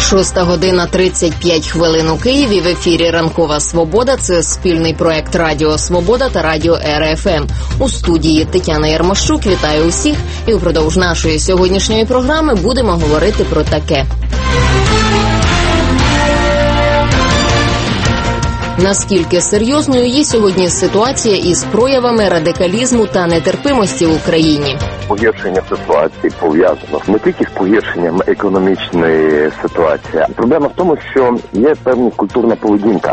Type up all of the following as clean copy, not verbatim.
6:35 у Києві. В ефірі «Ранкова Свобода». Це спільний проект Радіо Свобода та Радіо РФМ. У студії Тетяна Ярмощук. Вітаю усіх. І упродовж нашої сьогоднішньої програми будемо говорити про таке. Наскільки серйозною є сьогодні ситуація із проявами радикалізму та нетерпимості в Україні? Погіршення ситуації пов'язано не тільки з погіршенням економічної ситуації. Проблема в тому, що є певна культурна поведінка.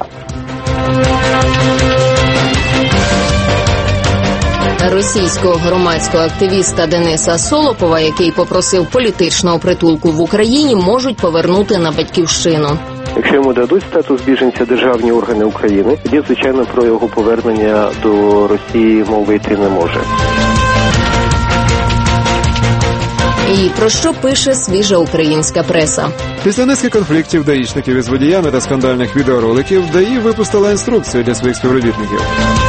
Російського громадського активіста Дениса Солопова, який попросив політичного притулку в Україні, можуть повернути на батьківщину. Якщо йому дадуть статус біженця державні органи України, тоді, звичайно, про його повернення до Росії мова йти не може. І про що пише свіжа українська преса? Після низки конфліктів даїшників із водіями та скандальних відеороликів ДАІ випустила інструкцію для своїх співробітників.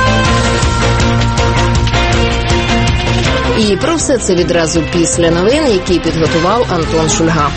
І про все це відразу після новин, які підготував Антон Шульга.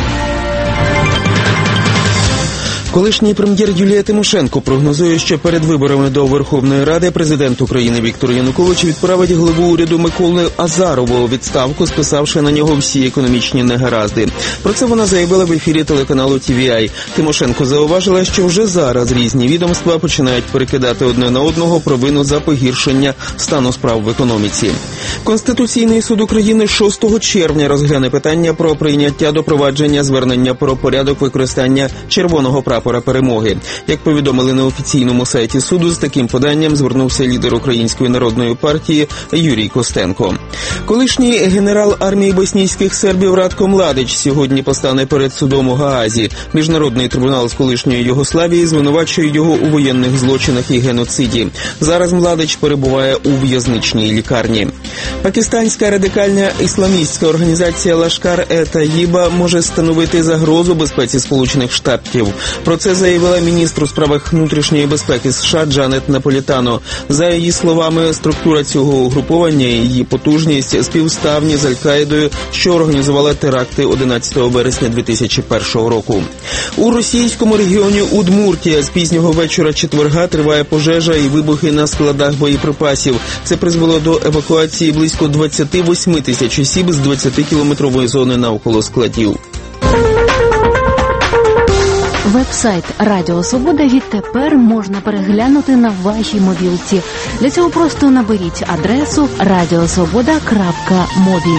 Колишній прем'єр Юлія Тимошенко прогнозує, що перед виборами до Верховної Ради президент України Віктор Янукович відправить главу уряду Миколу Азарова у відставку, списавши на нього всі економічні негаразди. Про це вона заявила в ефірі телеканалу TVI. Тимошенко зауважила, що вже зараз різні відомства починають перекидати одне на одного провину за погіршення стану справ в економіці. Конституційний суд України 6 червня розгляне питання про прийняття до провадження звернення про порядок використання червоного прапора перемоги. Як повідомили на офіційному сайті суду, з таким поданням звернувся лідер Української народної партії Юрій Костенко. Колишній генерал армії боснійських сербів Радко Младич сьогодні постане перед судом у Гаазі. Міжнародний трибунал з колишньої Югославії звинувачує його у воєнних злочинах і геноциді. Зараз Младич перебуває у в'язничній лікарні. Пакистанська радикальна ісламістська організація Лашкар-е-Таїба може становити загрозу безпеці Сполучених Штатів. Про це заявила міністр у справах внутрішньої безпеки США Джанет Наполітано. За її словами, структура цього угруповання і її потужність співставні з Аль-Каїдою, що організувала теракти 11 вересня 2001 року. У російському регіоні Удмуртія з пізнього вечора четверга триває пожежа і вибухи на складах боєприпасів. Це призвело до евакуації близько 28 тисяч осіб з 20-кілометрової зони навколо складів. Веб-сайт Радіо Свобода відтепер можна переглянути на вашій мобілці. Для цього просто наберіть адресу radiosvoboda.mobi.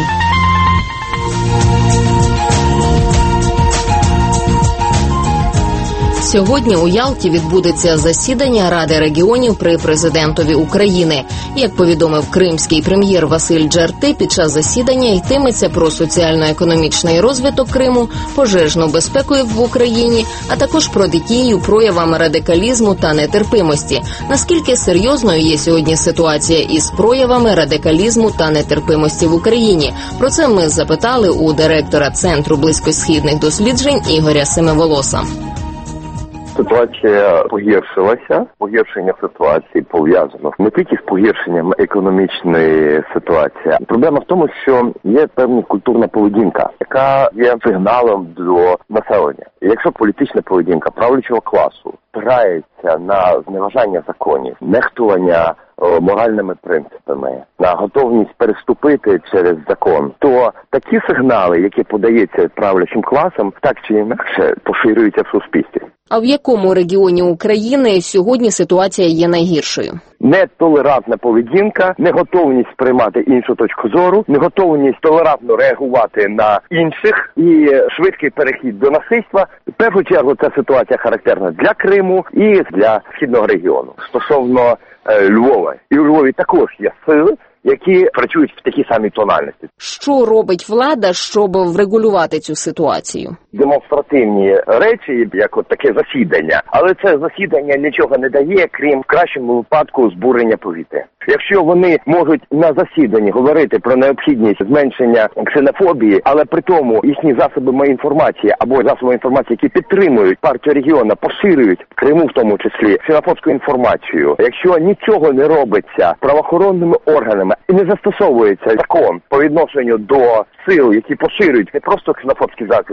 Сьогодні у Ялті відбудеться засідання Ради регіонів при президентові України. Як повідомив кримський прем'єр Василь Джарти, під час засідання йтиметься про соціально-економічний розвиток Криму, пожежну безпеку в Україні, а також протидію проявам радикалізму та нетерпимості. Наскільки серйозною є сьогодні ситуація із проявами радикалізму та нетерпимості в Україні? Про це ми запитали у директора Центру близькосхідних досліджень Ігоря Семиволоса. Ситуація погіршилася. Погіршення ситуації пов'язано не тільки з погіршенням економічної ситуації. Проблема в тому, що є певна культурна поведінка, яка є сигналом до населення. І якщо політична поведінка правлячого класу спирається на зневажання законів, нехтування моральними принципами, на готовність переступити через закон, то такі сигнали, які подаються правлячим класом, так чи інакше поширюються в суспільстві. А в якому регіоні України сьогодні ситуація є найгіршою? Нетолерантна поведінка, неготовність приймати іншу точку зору, неготовність толерантно реагувати на інших і швидкий перехід до насильства. В першу чергу ця ситуація характерна для Криму і для східного регіону. Стосовно Львова. І у Львові також є сили, які працюють в такій самій тональності. Що робить влада, щоб врегулювати цю ситуацію? Демонстративні речі, як от таке засідання. Але це засідання нічого не дає, крім в кращому випадку збурення повітря. Якщо вони можуть на засіданні говорити про необхідність зменшення ксенофобії, але при тому їхні засоби інформації або засоби інформації, які підтримують партію регіону, поширюють в Криму в тому числі ксенофобську інформацію. Якщо нічого не робиться правоохоронними органами і не застосовується закон по відношенню до сил, які поширюють не просто ксенофобські заклики, а які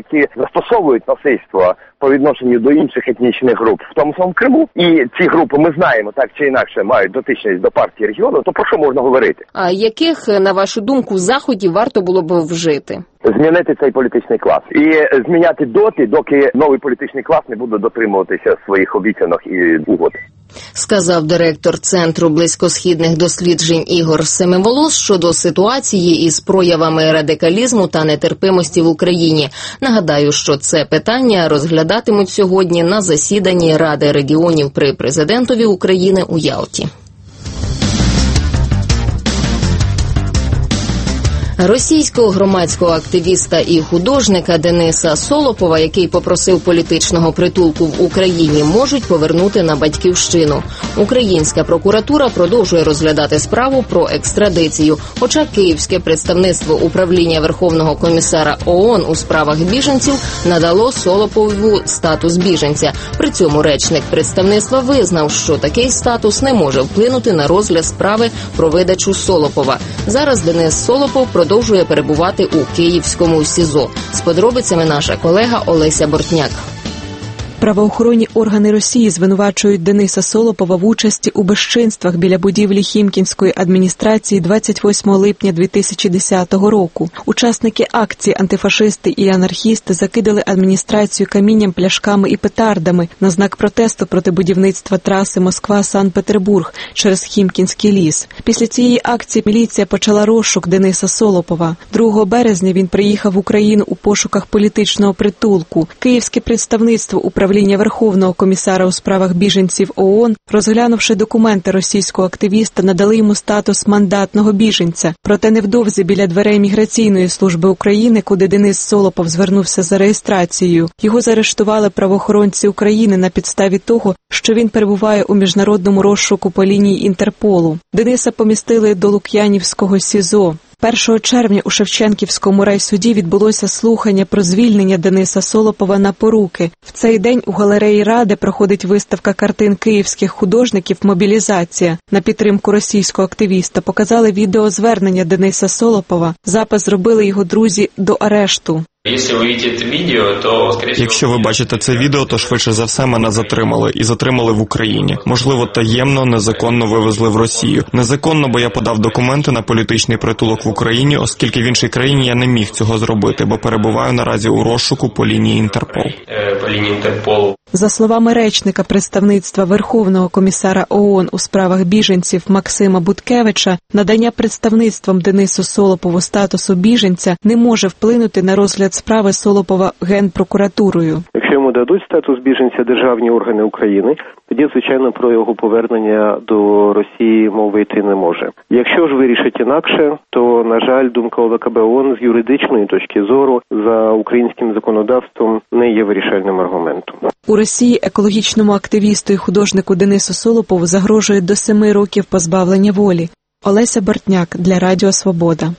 які застосовують насильство по відношенню до інших етнічних груп в тому самому Криму, і ці групи, ми знаємо, так чи інакше мають дотичність до партії регіону, то про що можна говорити? А яких, на вашу думку, заходів варто було б вжити? Змінити цей політичний клас. І зміняти доки новий політичний клас не буде дотримуватися своїх обіцянок і угод. Сказав директор Центру близькосхідних досліджень Ігор Семиволос щодо ситуації із проявами радикалізму та нетерпимості в Україні. Нагадаю, що це питання розглядатимуть сьогодні на засіданні Ради регіонів при президентові України у Ялті. Російського громадського активіста і художника Дениса Солопова, який попросив політичного притулку в Україні, можуть повернути на батьківщину. Українська прокуратура продовжує розглядати справу про екстрадицію, хоча київське представництво управління Верховного комісара ООН у справах біженців надало Солопову статус біженця. При цьому речник представництва визнав, що такий статус не може вплинути на розгляд справи про видачу Солопова. Зараз Денис Солопов продовжує перебувати у київському СІЗО. З подробицями наша колега Олеся Бортняк. Правоохоронні органи Росії звинувачують Дениса Солопова в участі у безчинствах біля будівлі Хімкінської адміністрації 28 липня 2010 року. Учасники акції «Антифашисти і анархісти» закидали адміністрацію камінням, пляшками і петардами на знак протесту проти будівництва траси Москва-Санкт-Петербург через Хімкінський ліс. Після цієї акції міліція почала розшук Дениса Солопова. 2 березня він приїхав в Україну у пошуках політичного притулку. Київське представництво управління Верховного комісара у справах біженців ООН, розглянувши документи російського активіста, надали йому статус мандатного біженця. Проте невдовзі біля дверей Міграційної служби України, куди Денис Солопов звернувся за реєстрацією, його заарештували правоохоронці України на підставі того, що він перебуває у міжнародному розшуку по лінії Інтерполу. Дениса помістили до Лук'янівського СІЗО. 1 червня у Шевченківському райсуді відбулося слухання про звільнення Дениса Солопова на поруки. В цей день у галереї Ради проходить виставка картин київських художників «Мобілізація». На підтримку російського активіста показали відеозвернення Дениса Солопова. Запис зробили його друзі до арешту. Якщо ви бачите це відео, то швидше за все мене затримали. І затримали в Україні. Можливо, таємно, незаконно вивезли в Росію. Незаконно, бо я подав документи на політичний притулок в Україні, оскільки в іншій країні я не міг цього зробити, бо перебуваю наразі у розшуку по лінії Інтерпол. За словами речника представництва Верховного комісара ООН у справах біженців Максима Буткевича, надання представництвом Денису Солопову статусу біженця не може вплинути на розгляд справи Солопова Генпрокуратурою. Якщо йому дадуть статус біженця державні органи України, тоді, звичайно, про його повернення до Росії мова йти не може. Якщо ж вирішить інакше, то, на жаль, думка ОВКБ ООН з юридичної точки зору за українським законодавством не є вирішальним аргументом. У Росії екологічному активісту і художнику Денису Солопову загрожує до 7 років позбавлення волі. Олеся Бортняк для Радіо Свобода.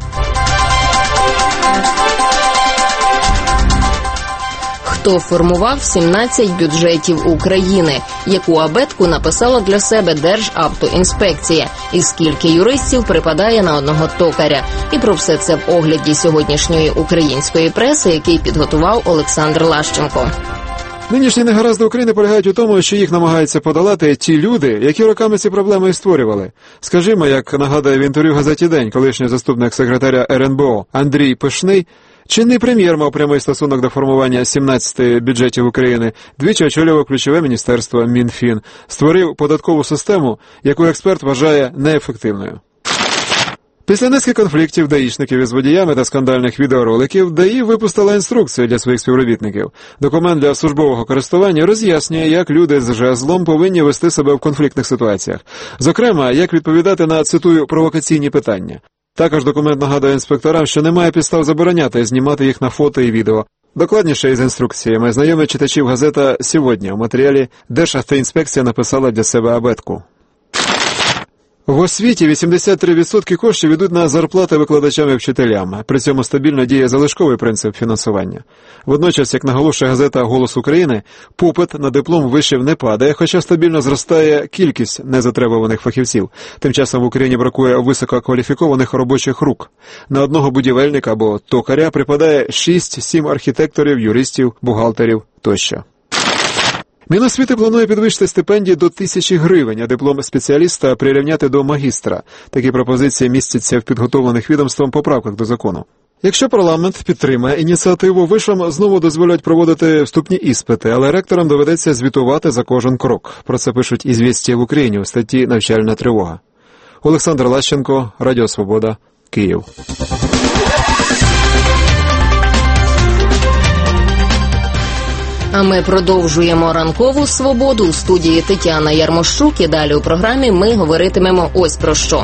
Хто формував 17 бюджетів України? Яку абетку написала для себе Державтоінспекція? І скільки юристів припадає на одного токаря? І про все це в огляді сьогоднішньої української преси, який підготував Олександр Лащенко. Нинішні негаразди України полягають у тому, що їх намагаються подолати ті люди, які роками ці проблеми і створювали. Скажімо, як нагадує в інтерв'ю газеті «День» колишній заступник секретаря РНБО Андрій Пишний, чинний прем'єр мав прямий стосунок до формування 17 бюджетів України, двічі очолював ключове міністерство Мінфін, створив податкову систему, яку експерт вважає неефективною. Після низки конфліктів даїшників із водіями та скандальних відеороликів ДАІ випустила інструкцію для своїх співробітників. Документ для службового користування роз'яснює, як люди з жезлом повинні вести себе в конфліктних ситуаціях. Зокрема, як відповідати на, цитую, провокаційні питання. Також документ нагадує інспекторам, що немає підстав забороняти знімати їх на фото і відео. Докладніше із інструкціями знайомить читачів газета «Сьогодні». У матеріалі Державтоінспекція написала для себе абетку. В освіті 83% коштів йдуть на зарплати викладачам і вчителям. При цьому стабільно діє залишковий принцип фінансування. Водночас, як наголошує газета «Голос України», попит на диплом вишів не падає, хоча стабільно зростає кількість незатребуваних фахівців. Тим часом в Україні бракує висококваліфікованих робочих рук. На одного будівельника або токаря припадає 6-7 архітекторів, юристів, бухгалтерів тощо. Міносвіти планує підвищити стипендії до 1000 гривень, а диплом спеціаліста прирівняти до магістра. Такі пропозиції містяться в підготовлених відомством поправках до закону. Якщо парламент підтримає ініціативу, вишам знову дозволять проводити вступні іспити, але ректорам доведеться звітувати за кожен крок. Про це пишуть «Ізвістія в Україні» у статті «Навчальна тривога». Олександр Лащенко, Радіо Свобода, Київ. А ми продовжуємо ранкову свободу. У студії Тетяна Ярмощук. І далі у програмі ми говоритимемо ось про що.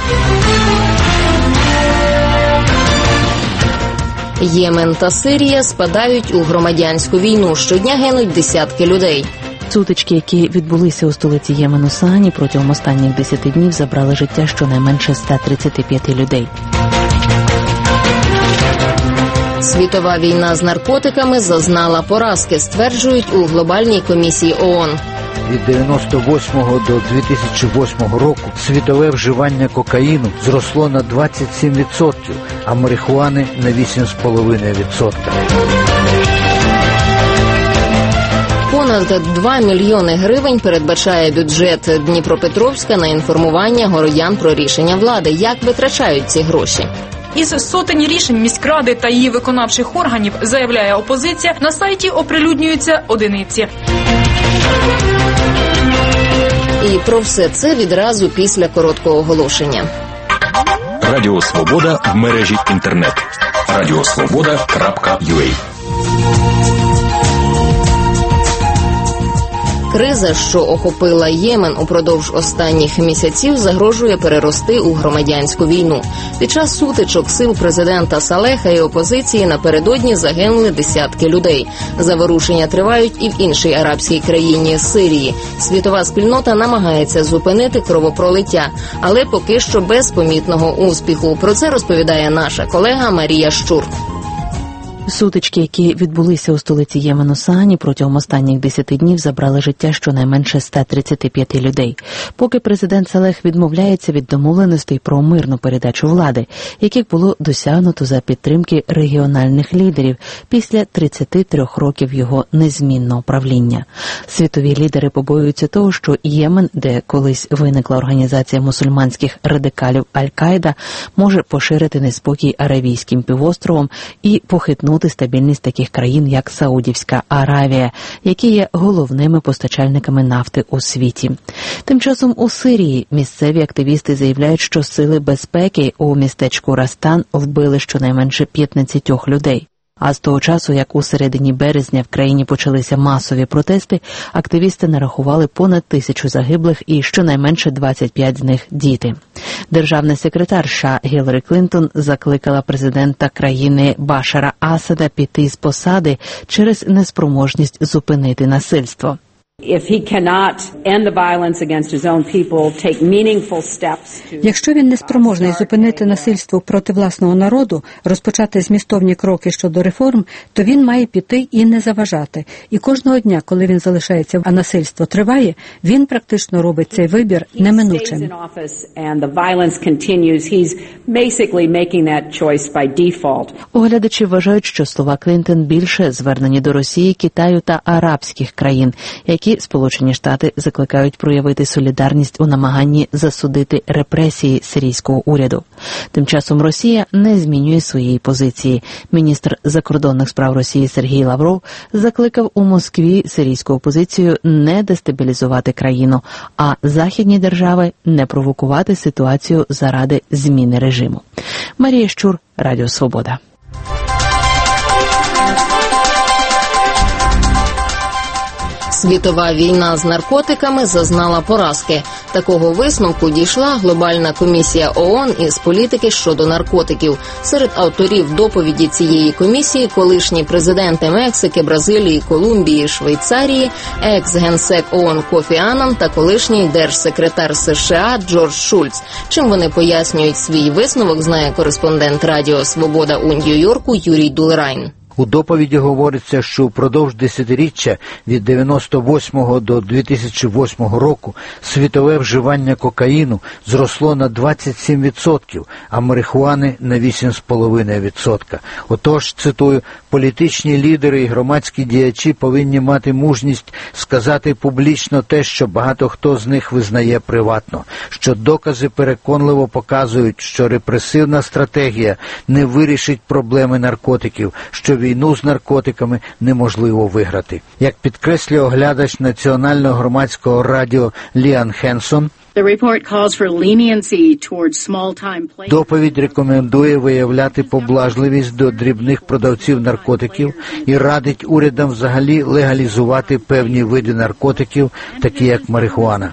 Ємен та Сирія спадають у громадянську війну. Щодня гинуть десятки людей. Сутички, які відбулися у столиці Ємену Саані, протягом останніх 10 днів забрали життя щонайменше 135 людей. Світова війна з наркотиками зазнала поразки, стверджують у Глобальній комісії ООН. Від 98-го до 2008 року світове вживання кокаїну зросло на 27%, а марихуани на 8,5%. Понад 2 мільйони гривень передбачає бюджет Дніпропетровська на інформування городян про рішення влади. Як витрачають ці гроші? Із сотень рішень міськради та її виконавчих органів, заявляє опозиція, на сайті оприлюднюються одиниці. І про все це відразу після короткого оголошення. Радіо Свобода в мережі інтернет. radiosvoboda.ua. Криза, що охопила Ємен упродовж останніх місяців, загрожує перерости у громадянську війну. Під час сутичок сил президента Салеха і опозиції напередодні загинули десятки людей. Заворушення тривають і в іншій арабській країні – Сирії. Світова спільнота намагається зупинити кровопролиття, але поки що без помітного успіху. Про це розповідає наша колега Марія Щур. Сутички, які відбулися у столиці Ємену Саані, протягом останніх 10 днів забрали життя щонайменше 135 людей. Поки президент Салех відмовляється від домовленостей про мирну передачу влади, яких було досягнуто за підтримки регіональних лідерів після 33 років його незмінного правління. Світові лідери побоюються того, що Ємен, де колись виникла організація мусульманських радикалів Аль-Каїда, може поширити неспокій Аравійським півостровом і похитнути стабільність таких країн, як Саудівська Аравія, які є головними постачальниками нафти у світі. Тим часом у Сирії місцеві активісти заявляють, що сили безпеки у містечку Растан вбили щонайменше 15 людей. А з того часу, як у середині березня в країні почалися масові протести, активісти нарахували понад 1000 загиблих і щонайменше 25 з них – діти. Державний секретар США Гіларі Клінтон закликала президента країни Башара Асада піти з посади через неспроможність зупинити насильство. Якщо він не спроможний зупинити насильство проти власного народу, розпочати змістовні кроки щодо реформ, то він має піти і не заважати. І кожного дня, коли він залишається, а насильство триває, він практично робить цей вибір неминучим. Оглядачі вважають, що слова Клінтон більше звернені до Росії, Китаю та арабських країн, які Сполучені Штати закликають проявити солідарність у намаганні засудити репресії сирійського уряду. Тим часом Росія не змінює своєї позиції. Міністр закордонних справ Росії Сергій Лавров закликав у Москві сирійську опозицію не дестабілізувати країну, а західні держави не провокувати ситуацію заради зміни режиму. Марія Щур, Радіо Свобода. Світова війна з наркотиками зазнала поразки. Такого висновку дійшла Глобальна комісія ООН із політики щодо наркотиків. Серед авторів доповіді цієї комісії колишні президенти Мексики, Бразилії, Колумбії, Швейцарії, екс-генсек ООН Кофі Аннан та колишній держсекретар США Джордж Шульц. Чим вони пояснюють свій висновок, знає кореспондент Радіо Свобода у Нью-Йорку Юрій Дулерайн. У доповіді говориться, що впродовж десятиріччя від 98 до 2008 року світове вживання кокаїну зросло на 27%, а марихуани на 8,5%. Отож, цитую, політичні лідери і громадські діячі повинні мати мужність сказати публічно те, що багато хто з них визнає приватно, що докази переконливо показують, що репресивна стратегія не вирішить проблеми наркотиків, що війну з наркотиками неможливо виграти. Як підкреслює оглядач Національного громадського радіо Ліан Хенсон, доповідь рекомендує виявляти поблажливість до дрібних продавців наркотиків і радить урядам взагалі легалізувати певні види наркотиків, такі як марихуана.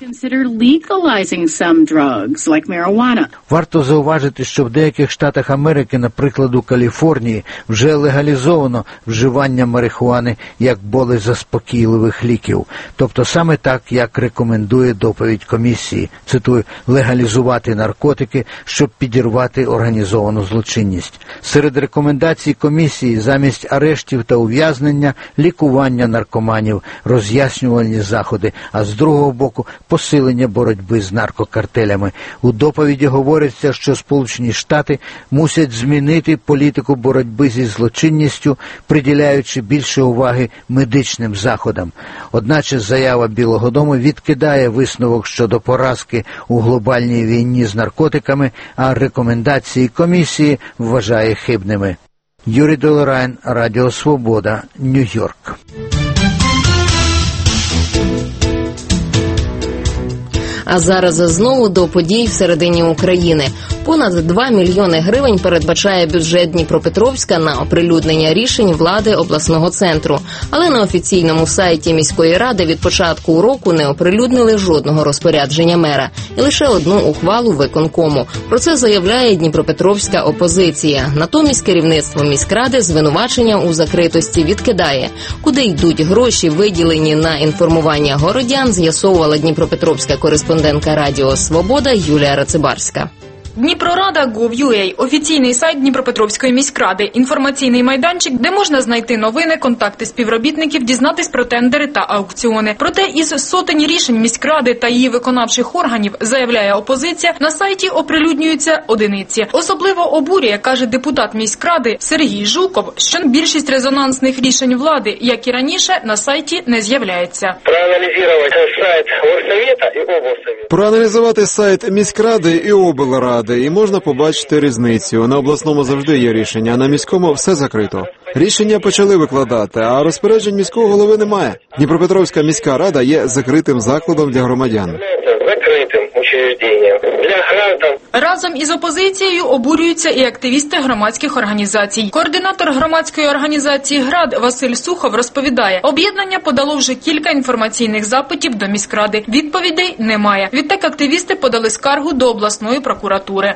Варто зауважити, що в деяких штатах Америки, наприклад у Каліфорнії, вже легалізовано вживання марихуани як болезаспокійливих ліків. Тобто саме так, як рекомендує доповідь комісії. Цитую, легалізувати наркотики, щоб підірвати організовану злочинність. Серед рекомендацій комісії замість арештів та ув'язнення – лікування наркоманів, роз'яснювальні заходи, а з другого боку – посилення боротьби з наркокартелями. У доповіді говориться, що Сполучені Штати мусять змінити політику боротьби зі злочинністю, приділяючи більше уваги медичним заходам. Одначе заява Білого дому відкидає висновок щодо поразки у глобальній війні з наркотиками, а рекомендації комісії вважає хибними. Юрій Дулерайн, Радіо Свобода, Нью-Йорк. А зараз знову до подій всередині України. Понад 2 мільйони гривень передбачає бюджет Дніпропетровська на оприлюднення рішень влади обласного центру. Але на офіційному сайті міської ради від початку року не оприлюднили жодного розпорядження мера. І лише одну ухвалу виконкому. Про це заявляє Дніпропетровська опозиція. Натомість керівництво міськради звинувачення у закритості відкидає. Куди йдуть гроші, виділені на інформування городян, з'ясовувала Дніпропетровська кореспондентка Радіо Свобода Юлія Рацибарська. Дніпрорада.gov.ua – офіційний сайт Дніпропетровської міськради, інформаційний майданчик, де можна знайти новини, контакти співробітників, дізнатись про тендери та аукціони. Проте із сотень рішень міськради та її виконавчих органів, заявляє опозиція, на сайті оприлюднюються одиниці. Особливо обурює, каже депутат міськради Сергій Жуков, що більшість резонансних рішень влади, як і раніше, на сайті не з'являється. Проаналізувати сайт міськради і облради. І можна побачити різницю. На обласному завжди є рішення, а на міському все закрито. Рішення почали викладати, а розпоряджень міського голови немає. Дніпропетровська міська рада є закритим закладом для громадян. Разом із опозицією обурюються і активісти громадських організацій. Координатор громадської організації «Град» Василь Сухов розповідає, об'єднання подало вже кілька інформаційних запитів до міськради. Відповідей немає. Відтак активісти подали скаргу до обласної прокуратури.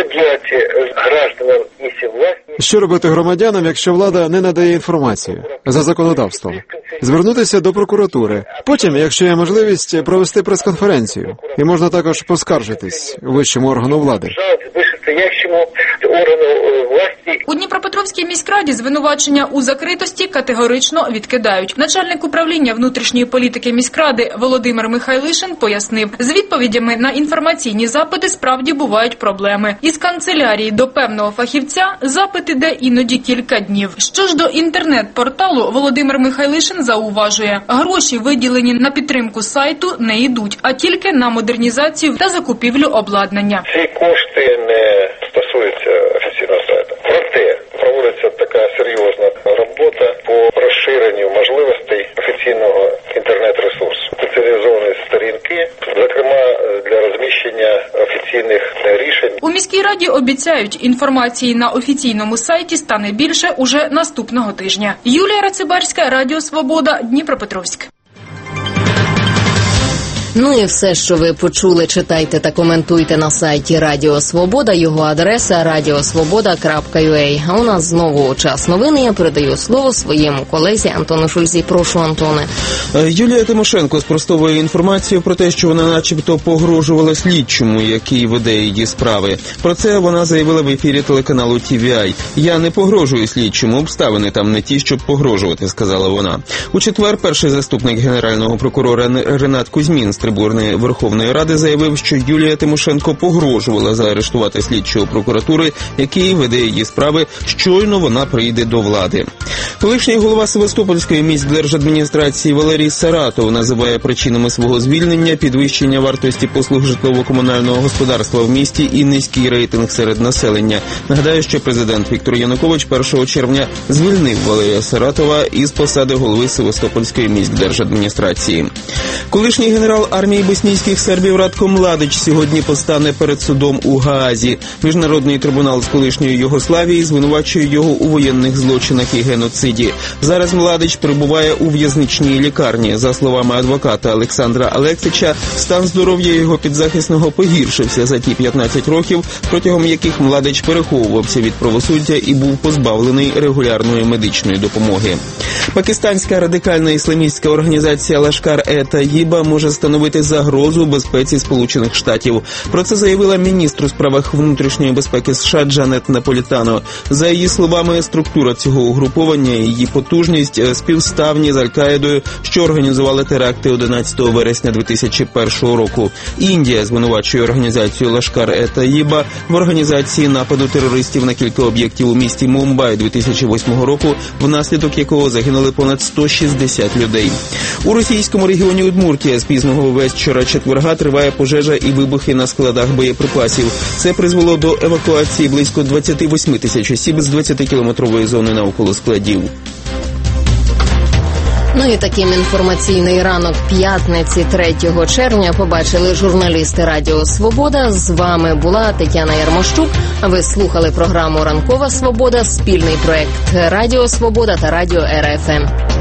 Що робити громадянам, якщо влада не надає інформацію? За законодавством. Звернутися до прокуратури. Потім, якщо є можливість, провести прес-конференцію. І можна також поскаржитись вищому органу влади. У Дніпропетровській міськраді звинувачення у закритості категорично відкидають. Начальник управління внутрішньої політики міськради Володимир Михайлишин пояснив, з відповідями на інформаційні запити справді бувають проблеми. Із канцелярії до певного фахівця запит іде іноді кілька днів. Що ж до інтернет-порталу, Володимир Михайлишин зауважує, гроші, виділені на підтримку сайту, не йдуть, а тільки на модернізацію та закупівлю обладнання. Ці кошти не стосуються офіційного сайту. Проте проводиться така серйозна робота по розширенню можливостей офіційного інтернет-ресурсу. Спеціалізовані сторінки, зокрема для розміщення офіційних рішень. У міській раді обіцяють, інформації на офіційному сайті стане більше уже наступного тижня. Юлія Рацибарська, Радіо Свобода, Дніпропетровськ. Ну і все, що ви почули, читайте та коментуйте на сайті Радіо Свобода. Його адреса radiosvoboda.ua. А у нас знову час новин. Я передаю слово своєму колезі Антону Шульзі. Прошу, Антоне. Юлія Тимошенко спростовує інформацію про те, що вона начебто погрожувала слідчому, який веде її справи. Про це вона заявила в ефірі телеканалу TVI. «Я не погрожую слідчому, обставини там не ті, щоб погрожувати», – сказала вона. У четвер перший заступник генерального прокурора Ренат Кузьмін з трибуни Верховної Ради заявив, що Юлія Тимошенко погрожувала заарештувати слідчого прокуратури, який веде її справи, щойно вона прийде до влади. Колишній голова Севастопольської міськдержадміністрації Валерій Саратов називає причинами свого звільнення підвищення вартості послуг житлово-комунального господарства в місті і низький рейтинг серед населення. Нагадаю, що президент Віктор Янукович 1 червня звільнив Валерія Саратова із посади голови Севастопольської міськдержадміністрації. Колишній генерал армії боснійських сербів Радко Младич сьогодні постане перед судом у Гаазі. Міжнародний трибунал з колишньої Югославії звинувачує його у воєнних злочинах і геноциді. Зараз Младич перебуває у в'язничній лікарні. За словами адвоката Олександра Алексича, стан здоров'я його підзахисного погіршився за ті 15 років, протягом яких Младич переховувався від правосуддя і був позбавлений регулярної медичної допомоги. Пакистанська радикальна ісламістська організація Лашкар-е-Таїба може становити загрозу безпеці Сполучених Штатів. Про це заявила міністр у справах внутрішньої безпеки США Джанет Наполітано. За її словами, структура цього угруповання і її потужність співставні з Аль-Каїдою, що організували теракти 11 вересня 2001 року. Індія звинувачує організацію Лашкар-е-Таїба в організації нападу терористів на кілька об'єктів у місті Мумбай 2008 року, внаслідок якого загинули понад 160 людей. У російському регіоні Удмуртія з пізного вечора четверга триває пожежа і вибухи на складах боєприпасів. Це призвело до евакуації близько 28 тисяч осіб з 20-кілометрової зони навколо складів. Ну і таким інформаційний ранок п'ятниці 3 червня побачили журналісти Радіо Свобода. З вами була Тетяна Ярмощук. Ви слухали програму «Ранкова Свобода», спільний проект Радіо Свобода та Радіо РФМ.